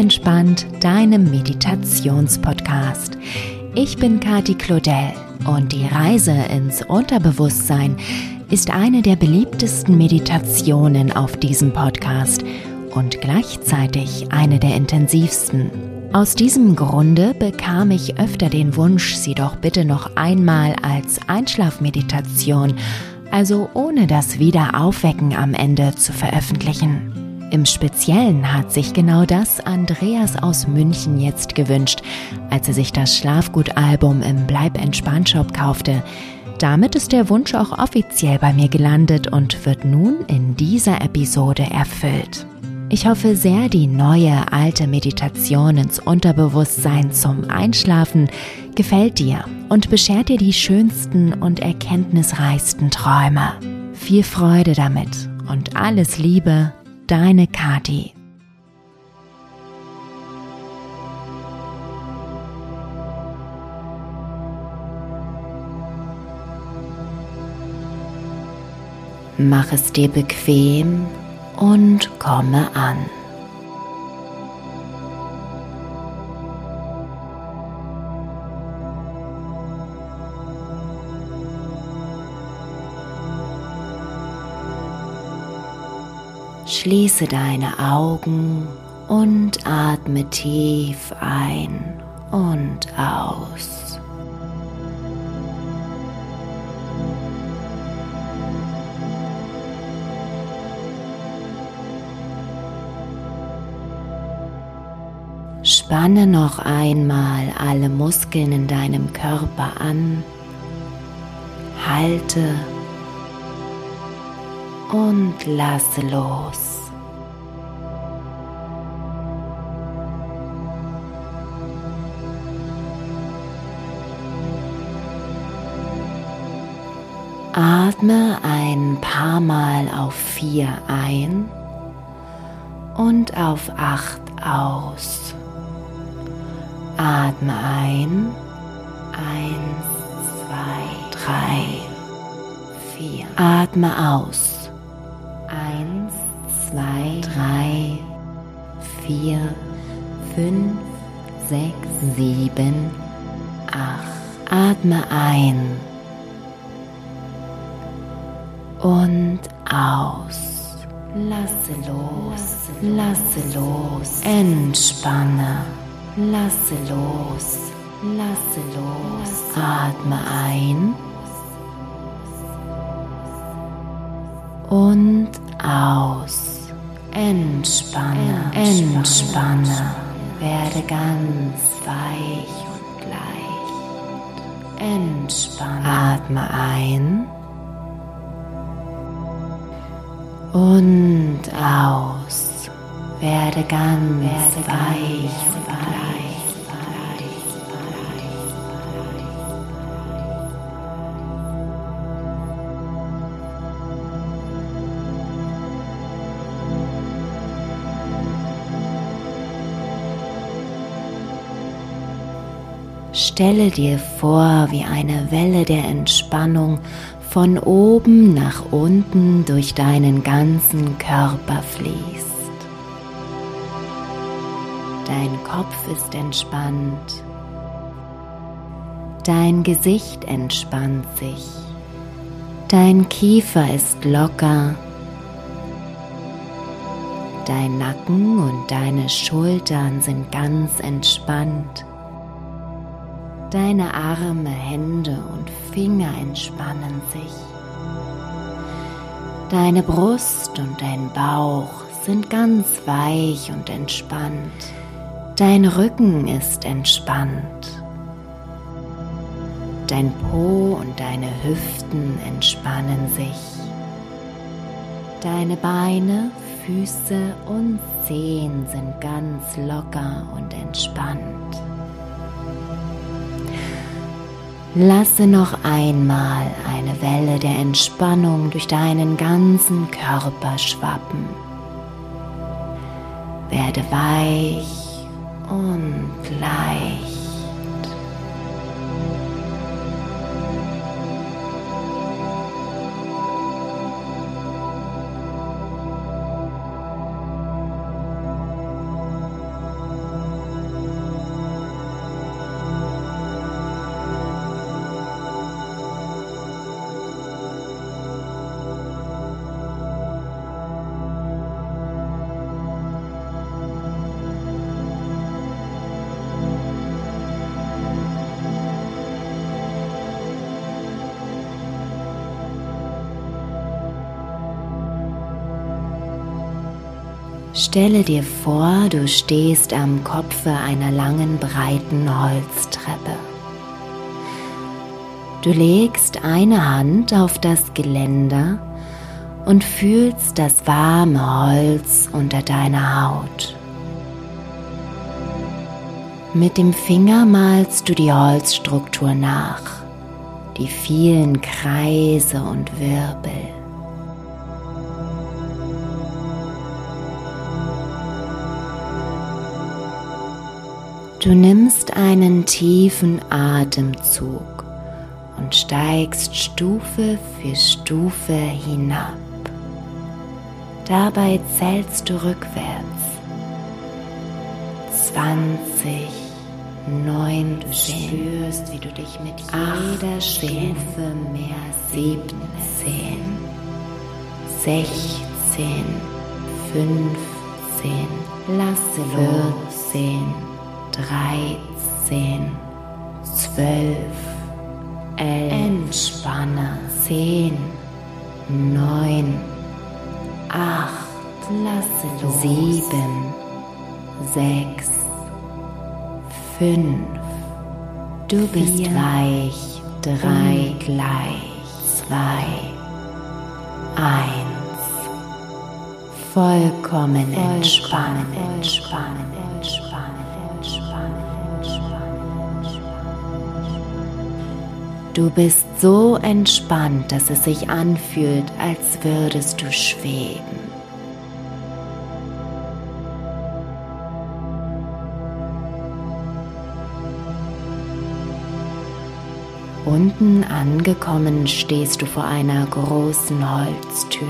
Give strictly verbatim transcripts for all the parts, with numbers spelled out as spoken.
entspannt, deinem Meditationspodcast. Ich bin Kati Claudel und die Reise ins Unterbewusstsein ist eine der beliebtesten Meditationen auf diesem Podcast und gleichzeitig eine der intensivsten. Aus diesem Grunde bekam ich öfter den Wunsch, sie doch bitte noch einmal als Einschlafmeditation, also ohne das Wiederaufwecken am Ende, zu veröffentlichen. Im Speziellen hat sich genau das Andreas aus München jetzt gewünscht, als er sich das Schlafgut-Album im Bleib-Entspannt-Shop kaufte. Damit ist der Wunsch auch offiziell bei mir gelandet und wird nun in dieser Episode erfüllt. Ich hoffe sehr, die neue, alte Meditation ins Unterbewusstsein zum Einschlafen gefällt dir und beschert dir die schönsten und erkenntnisreichsten Träume. Viel Freude damit und alles Liebe, deine Kati. Mach es dir bequem und komme an. Schließe deine Augen und atme tief ein und aus. Spanne noch einmal alle Muskeln in deinem Körper an, halte und lasse los. Atme ein paar Mal auf vier ein und auf acht aus. Atme ein, eins, zwei, drei, vier. Atme aus, eins, zwei, drei, vier, fünf, sechs, sieben, acht. Atme ein und aus. Lasse los, lasse los, entspanne. Lasse los, lasse los. Atme ein und aus. Entspanne, entspanne. Werde ganz weich und leicht. Entspanne. Atme ein und aus. Werde ganz werde weich und leicht. Stelle dir vor, wie eine Welle der Entspannung von oben nach unten durch deinen ganzen Körper fließt. Dein Kopf ist entspannt, dein Gesicht entspannt sich, dein Kiefer ist locker, dein Nacken und deine Schultern sind ganz entspannt, deine Arme, Hände und Finger entspannen sich, deine Brust und dein Bauch sind ganz weich und entspannt. Dein Rücken ist entspannt. Dein Po und deine Hüften entspannen sich. Deine Beine, Füße und Zehen sind ganz locker und entspannt. Lasse noch einmal eine Welle der Entspannung durch deinen ganzen Körper schwappen. Werde weich und leicht. Stelle dir vor, du stehst am Kopfe einer langen, breiten Holztreppe. Du legst eine Hand auf das Geländer und fühlst das warme Holz unter deiner Haut. Mit dem Finger malst du die Holzstruktur nach, die vielen Kreise und Wirbel. Du nimmst einen tiefen Atemzug und steigst Stufe für Stufe hinab. Dabei zählst du rückwärts. zwanzig, neunzehn, du spürst, wie du dich mit jeder Stufe mehr siebzehn, sechzehn, fünfzehn, lasse vierzehn, dreizehn, zwölf, elf, entspanne, zehn, neun, acht, lasse los, sieben, sechs, fünf, du bist vier, weich, drei, gleich, zwei, eins, vollkommen entspannen, entspannen, entspannen. Du bist so entspannt, dass es sich anfühlt, als würdest du schweben. Unten angekommen stehst du vor einer großen Holztür.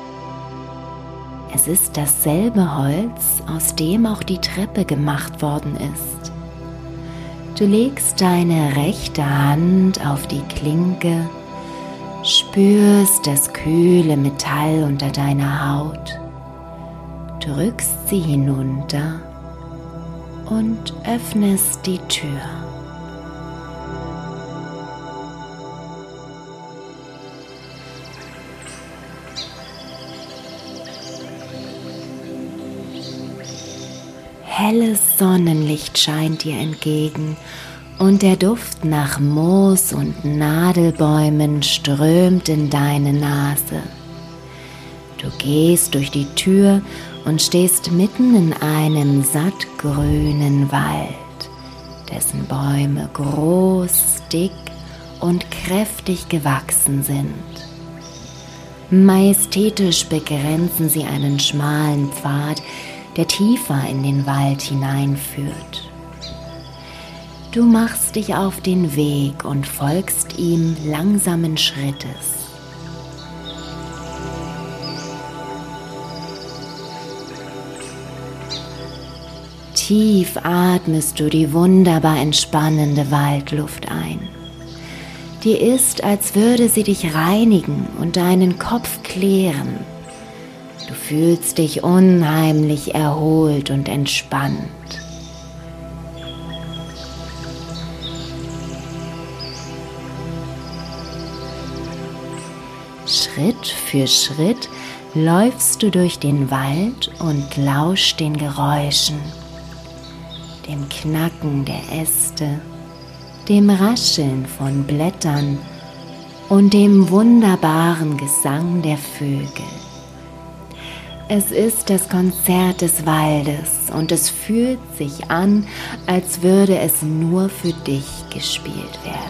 Es ist dasselbe Holz, aus dem auch die Treppe gemacht worden ist. Du legst deine rechte Hand auf die Klinke, spürst das kühle Metall unter deiner Haut, drückst sie hinunter und öffnest die Tür. Helles Sonnenlicht scheint dir entgegen und der Duft nach Moos und Nadelbäumen strömt in deine Nase. Du gehst durch die Tür und stehst mitten in einem sattgrünen Wald, dessen Bäume groß, dick und kräftig gewachsen sind. Majestätisch begrenzen sie einen schmalen Pfad, der tiefer in den Wald hineinführt. Du machst dich auf den Weg und folgst ihm langsamen Schrittes. Tief atmest du die wunderbar entspannende Waldluft ein. Dir ist, als würde sie dich reinigen und deinen Kopf klären. Du fühlst dich unheimlich erholt und entspannt. Schritt für Schritt läufst du durch den Wald und lauschst den Geräuschen, dem Knacken der Äste, dem Rascheln von Blättern und dem wunderbaren Gesang der Vögel. Es ist das Konzert des Waldes und es fühlt sich an, als würde es nur für dich gespielt werden.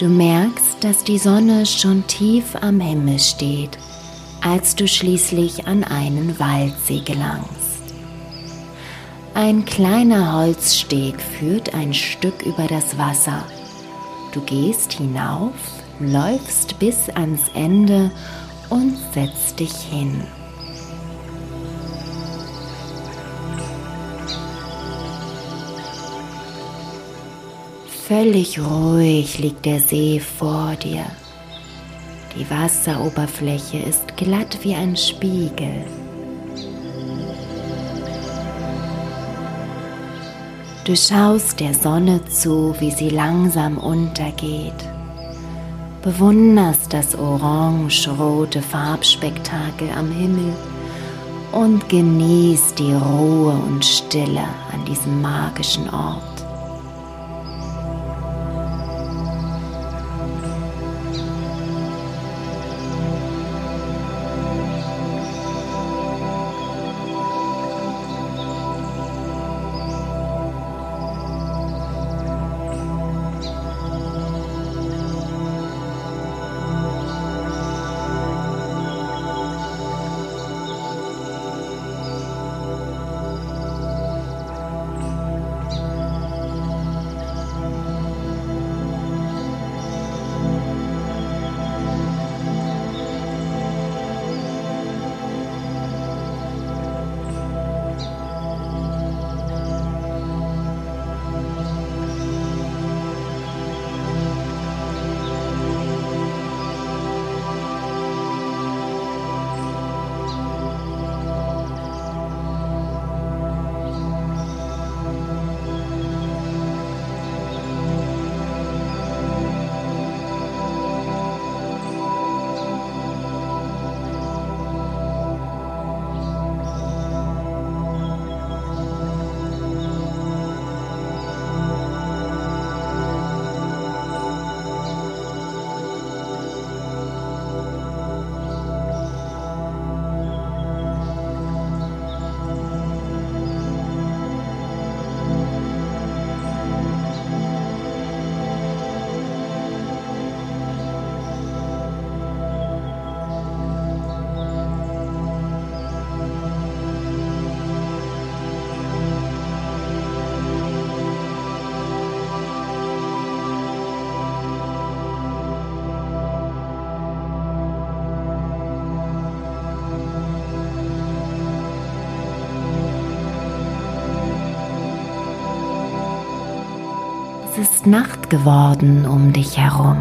Du merkst, dass die Sonne schon tief am Himmel steht, als du schließlich an einen Waldsee gelangst. Ein kleiner Holzsteg führt ein Stück über das Wasser. Du gehst hinauf, läufst bis ans Ende und setzt dich hin. Völlig ruhig liegt der See vor dir. Die Wasseroberfläche ist glatt wie ein Spiegel. Du schaust der Sonne zu, wie sie langsam untergeht. Bewunderst das orange-rote Farbspektakel am Himmel und genießt die Ruhe und Stille an diesem magischen Ort. Es ist Nacht geworden um dich herum.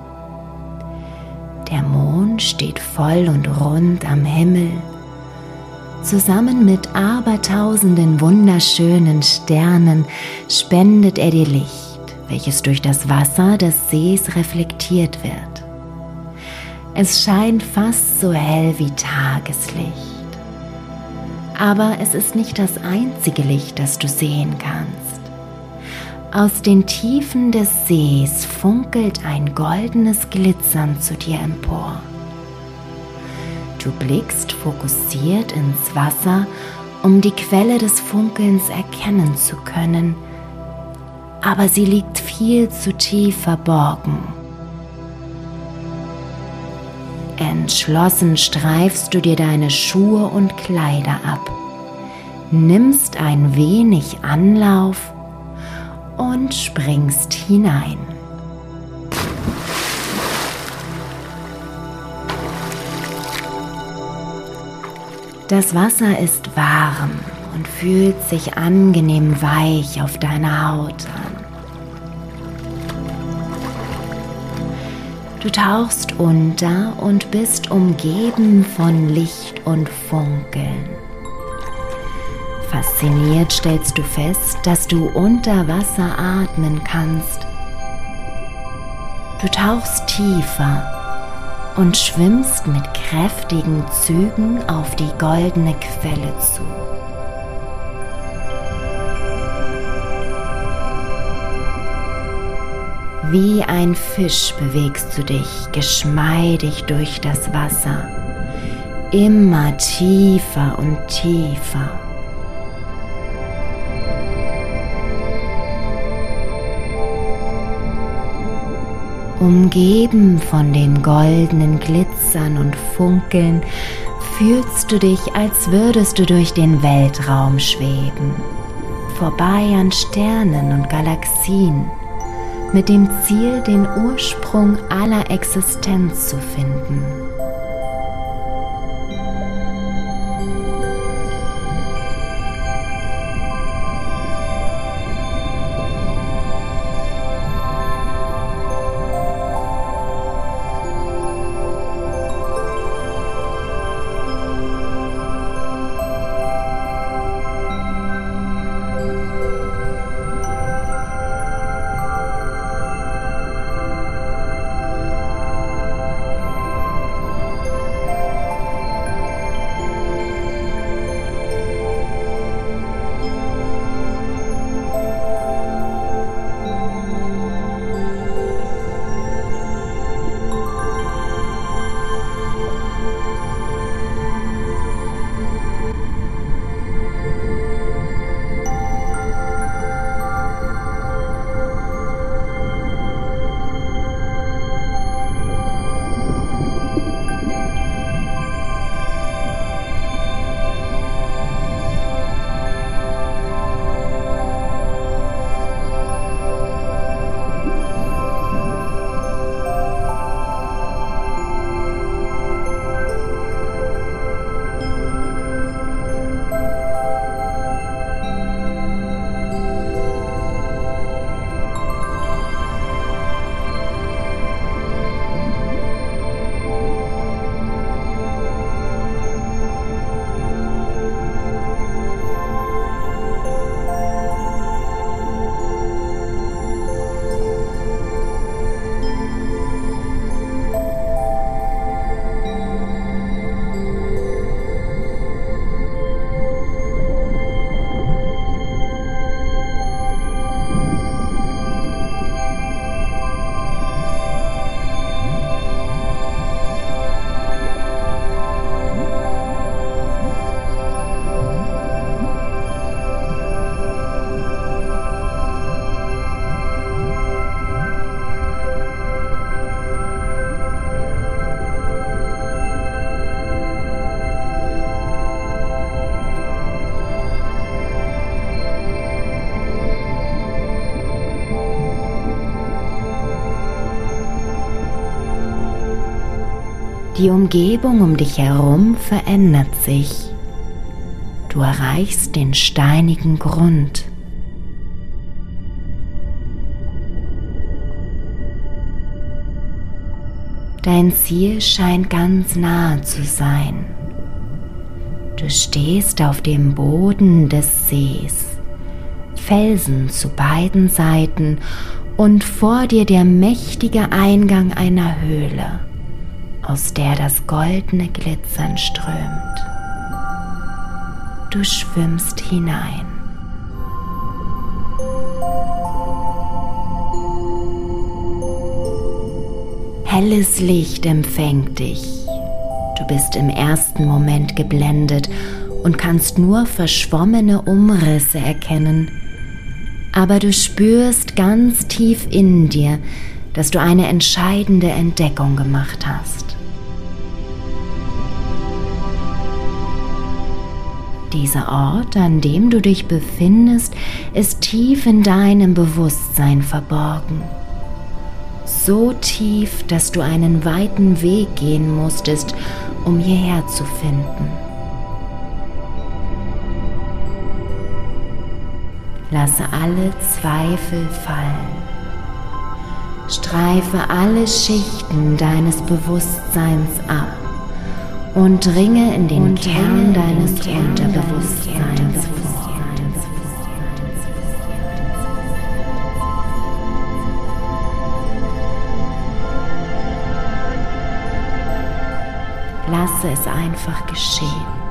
Der Mond steht voll und rund am Himmel. Zusammen mit abertausenden wunderschönen Sternen spendet er dir Licht, welches durch das Wasser des Sees reflektiert wird. Es scheint fast so hell wie Tageslicht. Aber es ist nicht das einzige Licht, das du sehen kannst. Aus den Tiefen des Sees funkelt ein goldenes Glitzern zu dir empor. Du blickst fokussiert ins Wasser, um die Quelle des Funkelns erkennen zu können, aber sie liegt viel zu tief verborgen. Entschlossen streifst du dir deine Schuhe und Kleider ab, nimmst ein wenig Anlauf und springst hinein. Das Wasser ist warm und fühlt sich angenehm weich auf deiner Haut an. Du tauchst unter und bist umgeben von Licht und Funkeln. Fasziniert stellst du fest, dass du unter Wasser atmen kannst. Du tauchst tiefer und schwimmst mit kräftigen Zügen auf die goldene Quelle zu. Wie ein Fisch bewegst du dich geschmeidig durch das Wasser, immer tiefer und tiefer. Umgeben von dem goldenen Glitzern und Funkeln fühlst du dich, als würdest du durch den Weltraum schweben, vorbei an Sternen und Galaxien, mit dem Ziel, den Ursprung aller Existenz zu finden. Die Umgebung um dich herum verändert sich. Du erreichst den steinigen Grund. Dein Ziel scheint ganz nahe zu sein. Du stehst auf dem Boden des Sees, Felsen zu beiden Seiten und vor dir der mächtige Eingang einer Höhle, aus der das goldene Glitzern strömt. Du schwimmst hinein. Helles Licht empfängt dich. Du bist im ersten Moment geblendet und kannst nur verschwommene Umrisse erkennen. Aber du spürst ganz tief in dir, dass du eine entscheidende Entdeckung gemacht hast. Dieser Ort, an dem du dich befindest, ist tief in deinem Bewusstsein verborgen. So tief, dass du einen weiten Weg gehen musstest, um hierher zu finden. Lasse alle Zweifel fallen. Streife alle Schichten deines Bewusstseins ab und dringe in den und Kern deines Unterbewusstseins vor. Lasse es einfach geschehen.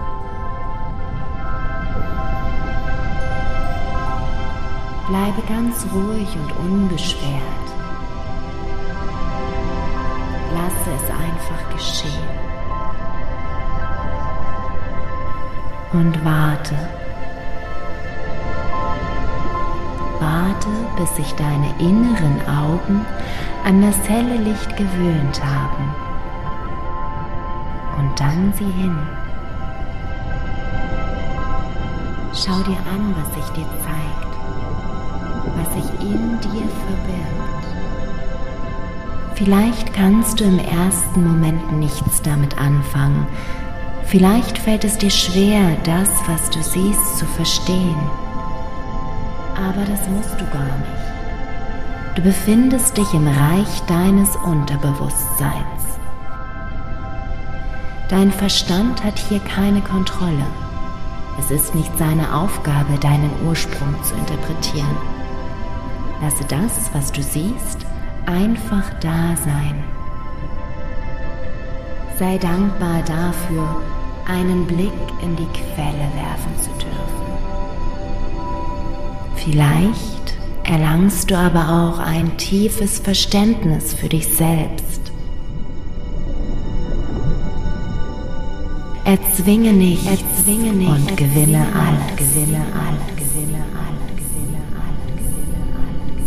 Bleibe ganz ruhig und unbeschwert. Lasse es einfach geschehen. Und warte. Warte, bis sich deine inneren Augen an das helle Licht gewöhnt haben. Und dann sieh hin. Schau dir an, was sich dir zeigt, was sich in dir verbirgt. Vielleicht kannst du im ersten Moment nichts damit anfangen. Vielleicht fällt es dir schwer, das, was du siehst, zu verstehen. Aber das musst du gar nicht. Du befindest dich im Reich deines Unterbewusstseins. Dein Verstand hat hier keine Kontrolle. Es ist nicht seine Aufgabe, deinen Ursprung zu interpretieren. Lasse das, was du siehst, einfach da sein. Sei dankbar dafür, einen Blick in die Quelle werfen zu dürfen. Vielleicht erlangst du aber auch ein tiefes Verständnis für dich selbst. Erzwinge nicht, erzwinge nicht und gewinne alles, gewinne alles, gewinne alles, gewinne alles, gewinne alles.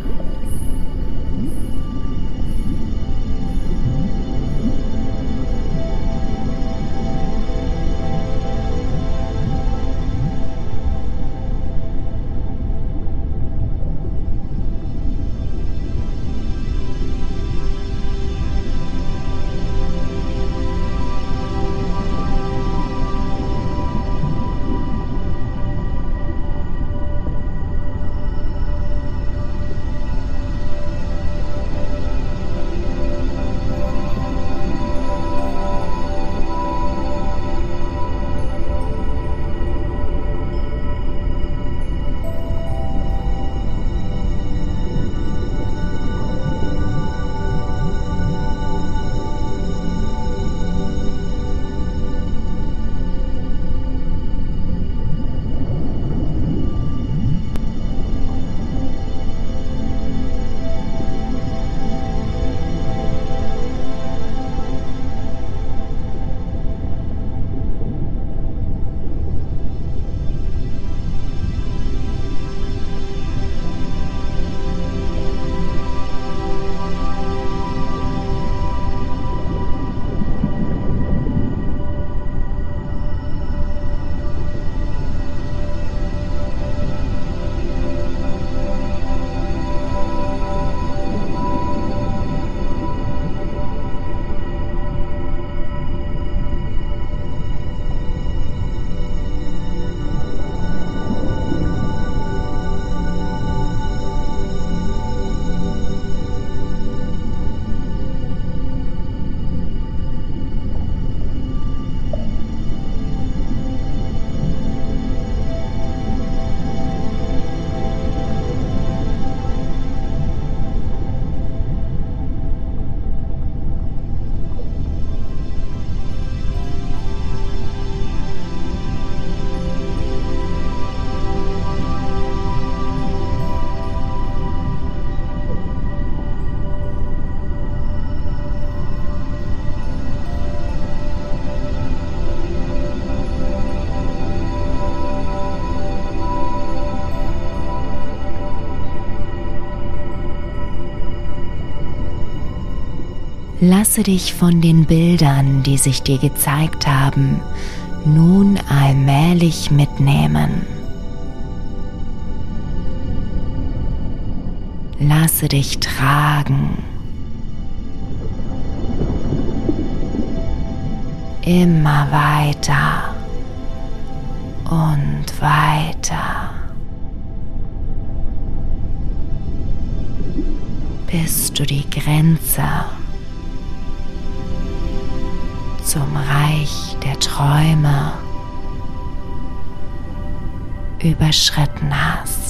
Lasse dich von den Bildern, die sich dir gezeigt haben, nun allmählich mitnehmen. Lasse dich tragen. Immer weiter und weiter, bis du die Grenze zum Reich der Träume überschritten hast.